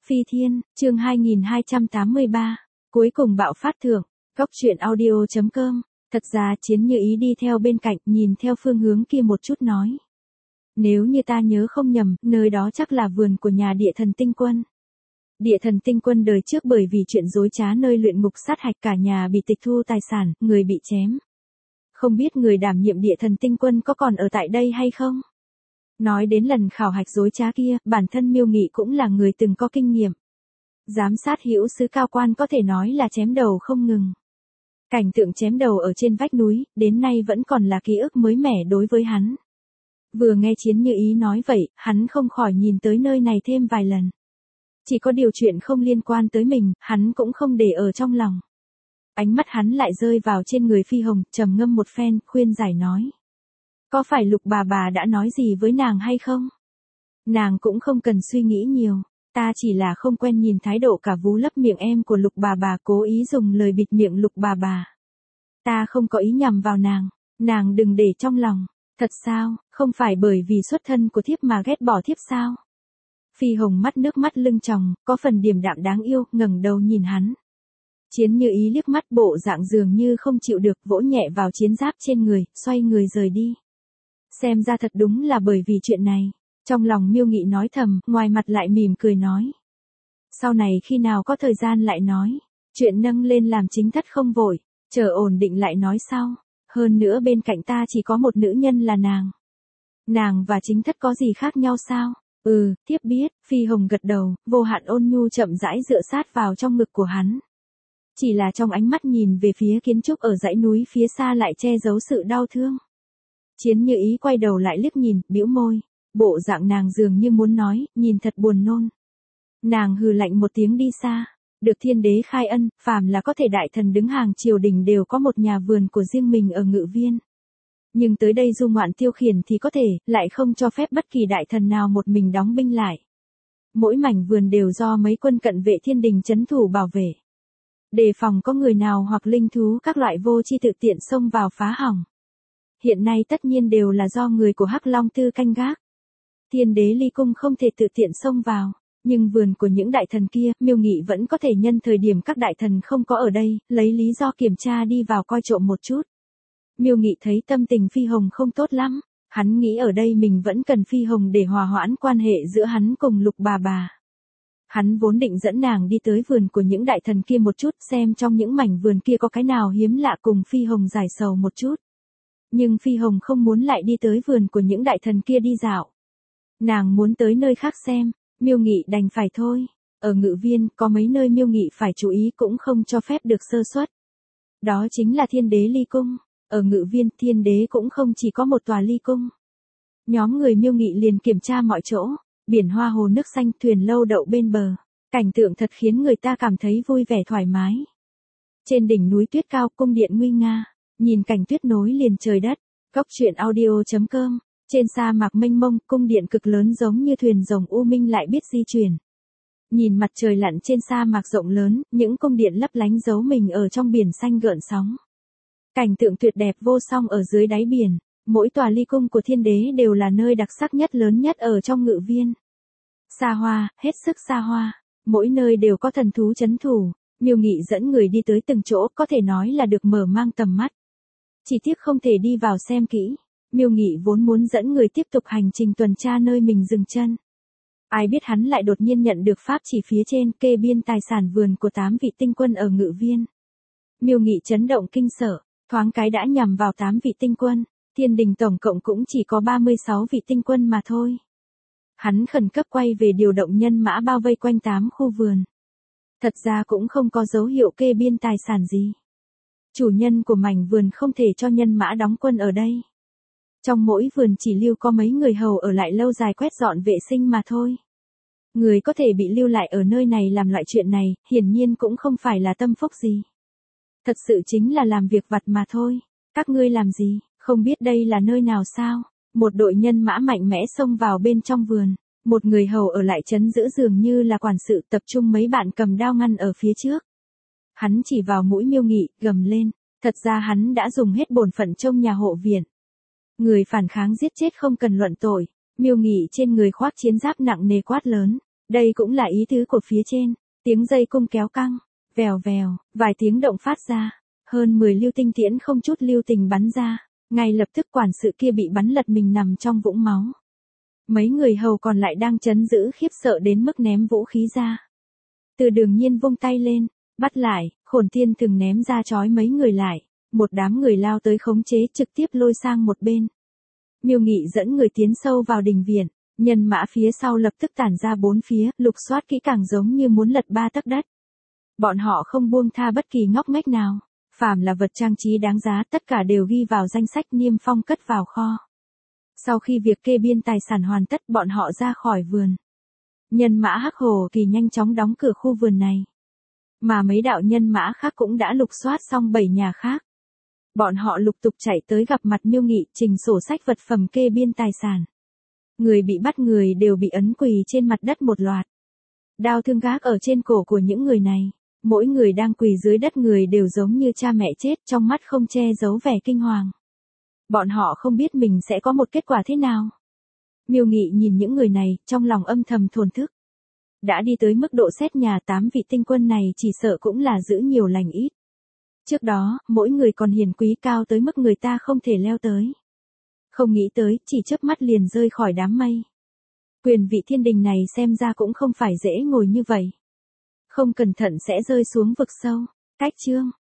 Phi Thiên, chương 2283, cuối cùng bạo phát thưởng, góc truyện audio.com, thật ra Chiến Như Ý đi theo bên cạnh, nhìn theo phương hướng kia một chút nói. Nếu như ta nhớ không nhầm, nơi đó chắc là vườn của nhà địa thần tinh quân. Địa thần tinh quân đời trước bởi vì chuyện dối trá nơi luyện ngục sát hạch cả nhà bị tịch thu tài sản, người bị chém. Không biết người đảm nhiệm địa thần tinh quân có còn ở tại đây hay không? Nói đến lần khảo hạch dối trá kia, bản thân Miêu Nghị cũng là người từng có kinh nghiệm. Giám sát hữu sứ cao quan có thể nói là chém đầu không ngừng. Cảnh tượng chém đầu ở trên vách núi, đến nay vẫn còn là ký ức mới mẻ đối với hắn. Vừa nghe Chiến Như Ý nói vậy, hắn không khỏi nhìn tới nơi này thêm vài lần. Chỉ có điều chuyện không liên quan tới mình, hắn cũng không để ở trong lòng. Ánh mắt hắn lại rơi vào trên người Phi Hồng, trầm ngâm một phen, khuyên giải nói. Có phải Lục bà đã nói gì với nàng hay không? Nàng cũng không cần suy nghĩ nhiều, ta chỉ là không quen nhìn thái độ cả vú lấp miệng em của Lục bà cố ý dùng lời bịt miệng Lục bà. Ta không có ý nhằm vào nàng đừng để trong lòng. Thật sao, không phải bởi vì xuất thân của thiếp mà ghét bỏ thiếp sao? Phi Hồng nước mắt lưng tròng, có phần điềm đạm đáng yêu, ngẩng đầu nhìn hắn. Chiến Như Ý liếc mắt bộ dạng dường như không chịu được, vỗ nhẹ vào chiến giáp trên người, xoay người rời đi. Xem ra thật đúng là bởi vì chuyện này. Trong lòng Miêu Nghị nói thầm, ngoài mặt lại mỉm cười nói. Sau này khi nào có thời gian lại nói. Chuyện nâng lên làm chính thất không vội, chờ ổn định lại nói sau. Hơn nữa bên cạnh ta chỉ có một nữ nhân là nàng. Nàng và chính thất có gì khác nhau sao? Thiếp biết. Phi Hồng gật đầu, vô hạn ôn nhu chậm rãi dựa sát vào trong ngực của hắn. Chỉ là trong ánh mắt nhìn về phía kiến trúc ở dãy núi phía xa lại che giấu sự đau thương. Chiến Như Ý quay đầu lại liếc nhìn, bĩu môi. Bộ dạng nàng dường như muốn nói, nhìn thật buồn nôn. Nàng hừ lạnh một tiếng đi xa. Được thiên đế khai ân, phàm là có thể đại thần đứng hàng triều đình đều có một nhà vườn của riêng mình ở Ngự Viên. Nhưng tới đây du ngoạn tiêu khiển thì có thể, lại không cho phép bất kỳ đại thần nào một mình đóng binh lại. Mỗi mảnh vườn đều do mấy quân cận vệ thiên đình trấn thủ bảo vệ. Đề phòng có người nào hoặc linh thú các loại vô chi tự tiện xông vào phá hỏng. Hiện nay tất nhiên đều là do người của Hắc Long Tư canh gác. Thiên đế ly cung không thể tự tiện xông vào. Nhưng vườn của những đại thần kia, Miêu Nghị vẫn có thể nhân thời điểm các đại thần không có ở đây, lấy lý do kiểm tra đi vào coi trộm một chút. Miêu Nghị thấy tâm tình Phi Hồng không tốt lắm, hắn nghĩ ở đây mình vẫn cần Phi Hồng để hòa hoãn quan hệ giữa hắn cùng Lục bà. Hắn vốn định dẫn nàng đi tới vườn của những đại thần kia một chút, xem trong những mảnh vườn kia có cái nào hiếm lạ cùng Phi Hồng giải sầu một chút. Nhưng Phi Hồng không muốn lại đi tới vườn của những đại thần kia đi dạo. Nàng muốn tới nơi khác xem. Miêu Nghị đành phải thôi. Ở Ngự Viên, có mấy nơi Miêu Nghị phải chú ý cũng không cho phép được sơ suất. Đó chính là Thiên Đế Ly Cung. Ở Ngự Viên, Thiên Đế cũng không chỉ có một tòa ly cung. Nhóm người Miêu Nghị liền kiểm tra mọi chỗ. Biển hoa hồ nước xanh, thuyền lâu đậu bên bờ. Cảnh tượng thật khiến người ta cảm thấy vui vẻ thoải mái. Trên đỉnh núi tuyết cao, cung điện nguy nga. Nhìn cảnh tuyết nối liền trời đất. Góc truyện audio.com. Trên sa mạc mênh mông, cung điện cực lớn giống như thuyền rồng u minh lại biết di chuyển. Nhìn mặt trời lặn trên sa mạc rộng lớn, những cung điện lấp lánh giấu mình ở trong biển xanh gợn sóng. Cảnh tượng tuyệt đẹp vô song ở dưới đáy biển, mỗi tòa ly cung của thiên đế đều là nơi đặc sắc nhất lớn nhất ở trong Ngự Viên. Xa hoa, hết sức xa hoa, mỗi nơi đều có thần thú trấn thủ, Miêu Nghị dẫn người đi tới từng chỗ có thể nói là được mở mang tầm mắt. Chỉ tiếc không thể đi vào xem kỹ. Miêu Nghị vốn muốn dẫn người tiếp tục hành trình tuần tra nơi mình dừng chân. Ai biết hắn lại đột nhiên nhận được pháp chỉ phía trên kê biên tài sản vườn của 8 vị tinh quân ở Ngự Viên. Miêu Nghị chấn động kinh sợ, thoáng cái đã nhằm vào 8 vị tinh quân, thiên đình tổng cộng cũng chỉ có 36 vị tinh quân mà thôi. Hắn khẩn cấp quay về điều động nhân mã bao vây quanh 8 khu vườn. Thật ra cũng không có dấu hiệu kê biên tài sản gì. Chủ nhân của mảnh vườn không thể cho nhân mã đóng quân ở đây. Trong mỗi vườn chỉ lưu có mấy người hầu ở lại lâu dài quét dọn vệ sinh mà thôi. Người có thể bị lưu lại ở nơi này làm loại chuyện này, hiển nhiên cũng không phải là tâm phúc gì. Thật sự chính là làm việc vặt mà thôi. Các ngươi làm gì, không biết đây là nơi nào sao? Một đội nhân mã mạnh mẽ xông vào bên trong vườn. Một người hầu ở lại trấn giữ dường như là quản sự, tập trung mấy bạn cầm đao ngăn ở phía trước. Hắn chỉ vào mũi Miêu Nghị, gầm lên. Thật ra hắn đã dùng hết bổn phận trông nhà hộ viện. Người phản kháng giết chết không cần luận tội. Miêu Nghị trên người khoác chiến giáp nặng nề quát lớn. Đây cũng là ý tứ của phía trên. Tiếng dây cung kéo căng, vèo vèo, vài tiếng động phát ra. Hơn 10 lưu tinh tiễn không chút lưu tình bắn ra. Ngay lập tức quản sự kia bị bắn lật mình nằm trong vũng máu. Mấy người hầu còn lại đang trấn giữ khiếp sợ đến mức ném vũ khí ra. Từ Đường Nhiên vung tay lên, bắt lại, Khổn Tiên từng ném ra trói mấy người lại. Một đám người lao tới khống chế trực tiếp lôi sang một bên. Miêu Nghị dẫn người tiến sâu vào đình viện, nhân mã phía sau lập tức tản ra bốn phía, lục soát kỹ càng giống như muốn lật ba tấc đất. Bọn họ không buông tha bất kỳ ngóc ngách nào, phàm là vật trang trí đáng giá tất cả đều ghi vào danh sách niêm phong cất vào kho. Sau khi việc kê biên tài sản hoàn tất bọn họ ra khỏi vườn. Nhân mã Hắc Hồ Kỳ nhanh chóng đóng cửa khu vườn này. Mà mấy đạo nhân mã khác cũng đã lục soát xong 7 nhà khác. Bọn họ lục tục chạy tới gặp mặt Miêu Nghị trình sổ sách vật phẩm kê biên tài sản. Người bị bắt người đều bị ấn quỳ trên mặt đất một loạt. Đao thương gác ở trên cổ của những người này. Mỗi người đang quỳ dưới đất người đều giống như cha mẹ chết trong mắt không che giấu vẻ kinh hoàng. Bọn họ không biết mình sẽ có một kết quả thế nào. Miêu Nghị nhìn những người này trong lòng âm thầm thổn thức. Đã đi tới mức độ xét nhà 8 vị tinh quân này chỉ sợ cũng là giữ nhiều lành ít. Trước đó, mỗi người còn hiền quý cao tới mức người ta không thể leo tới. Không nghĩ tới, chỉ chớp mắt liền rơi khỏi đám mây. Quyền vị thiên đình này xem ra cũng không phải dễ ngồi như vậy. Không cẩn thận sẽ rơi xuống vực sâu. Cách chương